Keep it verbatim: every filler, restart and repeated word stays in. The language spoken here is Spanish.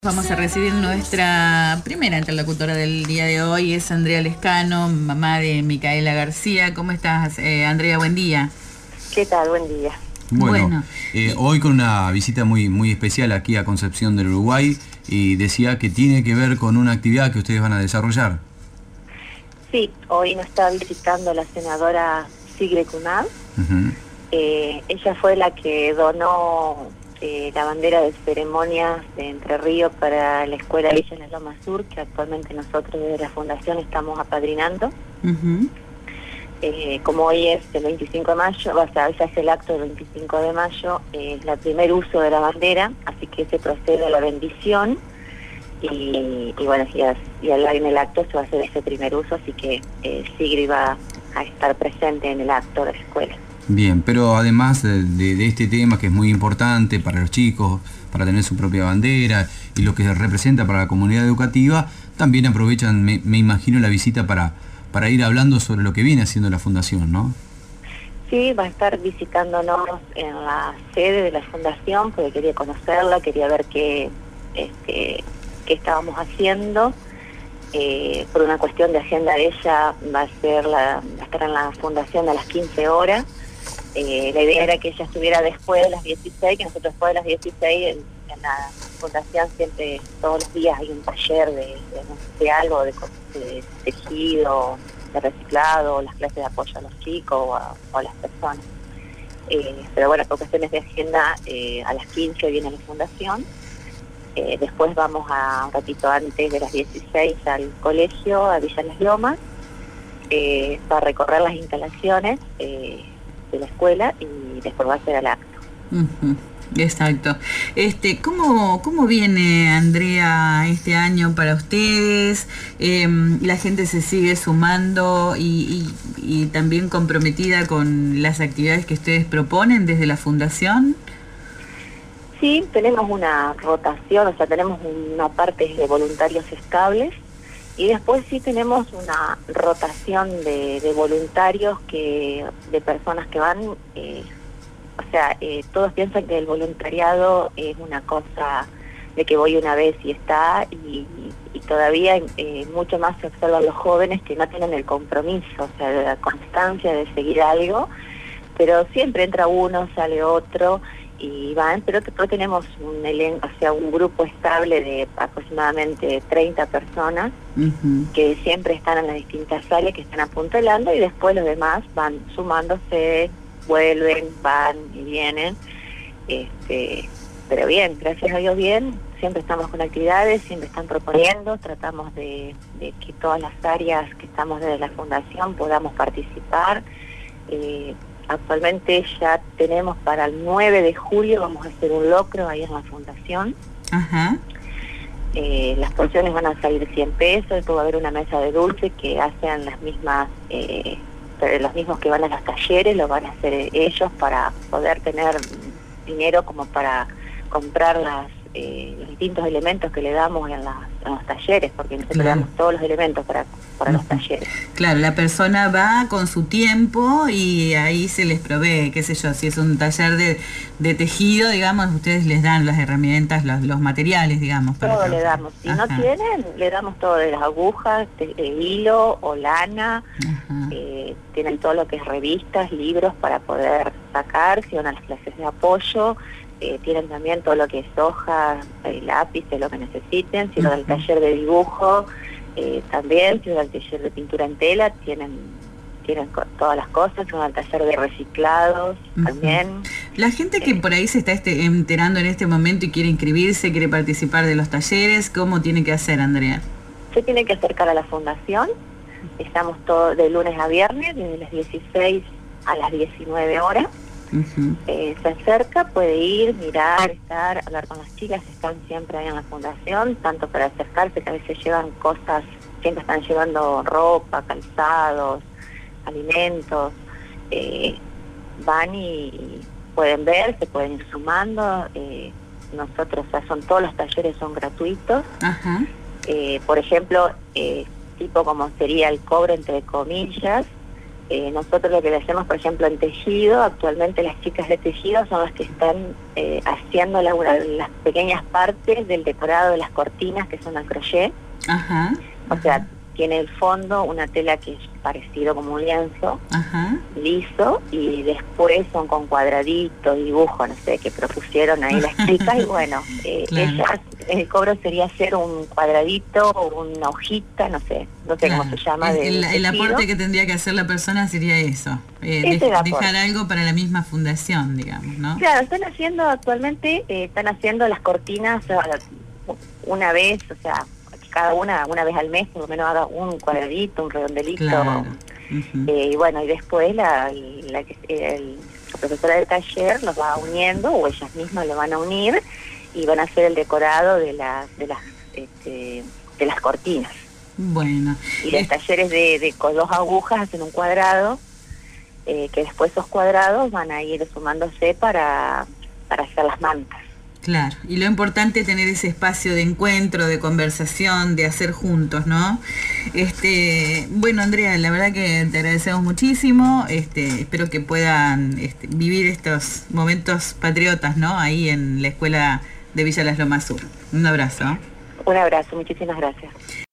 Vamos a recibir nuestra primera interlocutora del día de hoy, es Andrea Lescano, mamá de Micaela García. ¿Cómo estás, eh, Andrea? Buen día. ¿Qué tal? Buen día. Bueno, Bueno. Eh, hoy con una visita muy, muy especial aquí a Concepción del Uruguay, y decía que tiene que ver con una actividad que ustedes van a desarrollar. Sí, hoy nos está visitando la senadora Sigrid Cunal. Uh-huh. eh, ella fue la que donó eh, la bandera de ceremonias de Entre Ríos para la escuela Villa en la Loma Sur, que actualmente nosotros desde la fundación estamos apadrinando. Uh-huh. Eh, como hoy es el veinticinco de mayo, o sea, hoy se hace el acto del veinticinco de mayo, eh, es el primer uso de la bandera, así que se procede a la bendición y, y bueno, y, a, y en el acto se va a hacer ese primer uso, así que eh, Sigrid va a estar presente en el acto de la escuela. Bien, pero además de, de, de este tema que es muy importante para los chicos, para tener su propia bandera y lo que representa para la comunidad educativa, también aprovechan, me, me imagino, la visita para, para ir hablando sobre lo que viene haciendo la fundación, ¿no? Sí, va a estar visitándonos en la sede de la fundación porque quería conocerla, quería ver qué, este, qué estábamos haciendo. Eh, por una cuestión de agenda de ella, va a, ser la, va a estar en la fundación a las quince horas. Eh, la idea era que ella estuviera después de las dieciséis, que nosotros después de las dieciséis en, en la fundación siempre, todos los días hay un taller de, de, de algo, de, de tejido, de reciclado, las clases de apoyo a los chicos o a, o a las personas. Eh, pero bueno, por cuestiones de agenda, eh, a las quince viene la fundación. Eh, después vamos a un ratito antes de las dieciséis al colegio, a Villa Las Lomas, eh, para recorrer las instalaciones eh, de la escuela y después va a ser el acto. Uh-huh. Exacto. Este, ¿cómo, ¿Cómo viene, Andrea, este año para ustedes? Eh, la gente se sigue sumando y, y, y también comprometida con las actividades que ustedes proponen desde la fundación. Sí, tenemos una rotación, o sea, tenemos una parte de voluntarios estables y después sí tenemos una rotación de, de voluntarios, que de personas que van, eh, o sea, eh, todos piensan que el voluntariado es una cosa de que voy una vez y está, y, y todavía eh, mucho más se observan los jóvenes que no tienen el compromiso, o sea, de la constancia de seguir algo, pero siempre entra uno, sale otro, y van, pero después tenemos un elenco, o sea, un grupo estable de aproximadamente treinta personas, uh-huh, que siempre están en las distintas áreas, que están apuntalando, y después los demás van sumándose, vuelven, van y vienen, este, pero bien, gracias a Dios bien, siempre estamos con actividades, siempre están proponiendo, tratamos de, de que todas las áreas que estamos desde la fundación podamos participar. eh, Actualmente ya tenemos para el nueve de julio, vamos a hacer un locro ahí en la fundación. Ajá. Eh, las porciones van a salir cien pesos, después va a haber una mesa de dulce que hacen las mismas, eh, los mismos que van a los talleres, lo van a hacer ellos para poder tener dinero como para comprar las, eh, los distintos elementos que le damos en, las, en los talleres, porque nosotros le damos todos los elementos para, para uh-huh, los talleres. Claro, la persona va con su tiempo y ahí se les provee, qué sé yo, si es un taller de, de tejido, digamos, ustedes les dan las herramientas, los, los materiales, digamos. Para todo trabajar. Le damos, si Ajá. no tienen, le damos todo, de las agujas, de, de hilo o lana, eh, tienen todo lo que es revistas, libros para poder sacar, si van a las clases de apoyo, eh, tienen también todo lo que es hojas, eh, lápices, lo que necesiten, si van al taller de dibujo, eh, también, si van al taller de pintura en tela, tienen tienen todas las cosas, van al taller de reciclados, uh-huh, también. La gente que eh, por ahí se está este, enterando en este momento y quiere inscribirse, quiere participar de los talleres, ¿cómo tiene que hacer, Andrea? Se tiene que acercar a la fundación, estamos todos de lunes a viernes, desde las dieciséis a las diecinueve horas. Uh-huh. Eh, se acerca, puede ir, mirar, estar, hablar con las chicas, están siempre ahí en la fundación, tanto para acercarse, que a veces llevan cosas, siempre están llevando ropa, calzados, alimentos, eh, van y, y pueden ver, se pueden ir sumando, eh, nosotros, o sea, son todos los talleres son gratuitos. Uh-huh. eh, por ejemplo, eh, tipo como sería el cobro entre comillas, Eh, nosotros lo que le hacemos, por ejemplo, en tejido, actualmente las chicas de tejido son las que están eh, haciendo la, las pequeñas partes del decorado de las cortinas, que son a crochet. Ajá. O sea, tiene el fondo una tela que es parecido como un lienzo, ajá, liso, y después son con cuadraditos, dibujos, no sé, que propusieron ahí las chicas, y bueno, eh, claro, ellas, el cobro sería hacer un cuadradito o una hojita, no sé, no sé claro, cómo se llama. El, de, el, el aporte que tendría que hacer la persona sería eso, eh, de, dejar algo para la misma fundación, digamos, ¿no? Claro, están haciendo actualmente, eh, están haciendo las cortinas una vez, o sea, cada una una vez al mes por lo menos haga un cuadradito, un redondelito, claro. uh-huh. eh, y bueno, y después la, la, el, la profesora del taller los va uniendo, o ellas mismas lo van a unir, y van a hacer el decorado de, la, de, las, este, de las cortinas. Bueno. Y los es... talleres de, de con dos agujas hacen un cuadrado, eh, que después esos cuadrados van a ir sumándose para, para hacer las mantas. Claro, y lo importante es tener ese espacio de encuentro, de conversación, de hacer juntos, ¿no? Este, bueno, Andrea, la verdad que te agradecemos muchísimo, este, espero que puedan este, vivir estos momentos patriotas, ¿no? Ahí en la escuela de Villa Las Lomas Sur. Un abrazo. Un abrazo, muchísimas gracias.